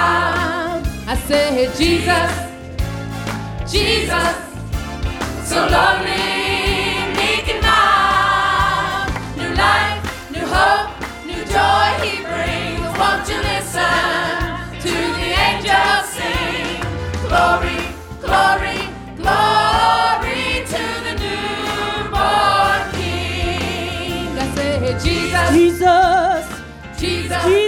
loud. I say, Jesus, Jesus, so lovely, meek and mild. New life, new hope, new joy he brings. Won't you listen to the angels sing? Glory, glory, glory to the newborn King. I say, Jesus, Jesus, Jesus, Jesus.